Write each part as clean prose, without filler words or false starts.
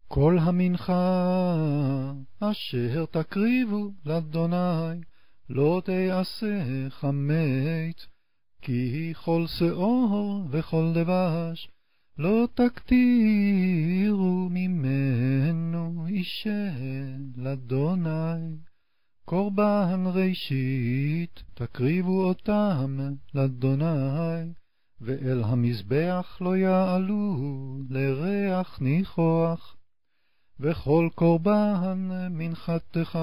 כל המנחה אשר תקריבו לאדוני לא תעשה חמץ, כי כל שאור וכל דבש לא תקטירו ממנו אישה לאדוני. קורבן ראשית תקריבו אותם לאדוני, ואל המזבח לא יעלו לריח ניחוח. וכל קורבן מנחתך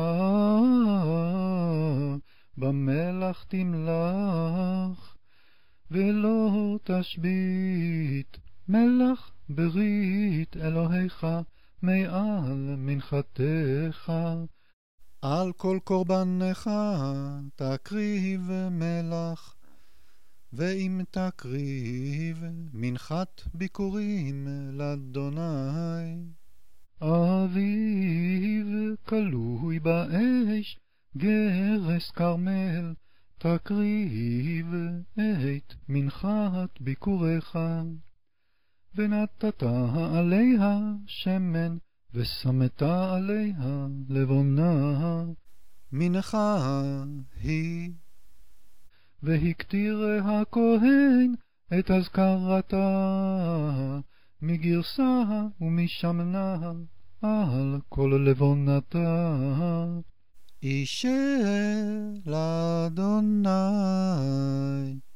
במלח תמלח, ולא תשבית מלח ברית אלוהיך מעל מנחתך. על כל קורבנך תקריב מלח, ואם תקריב מנחת ביקורים לאדוני. אביב כלוי באש, גרס כרמל, תקריב את מנחת ביקורך. ונתת עליה שמן, ושמת עליה לבונה, מנחה היא. והקטיר הכהן את אזכרתה, מגרסה ומשמנה על כל לבונתה. אישה לאדוני.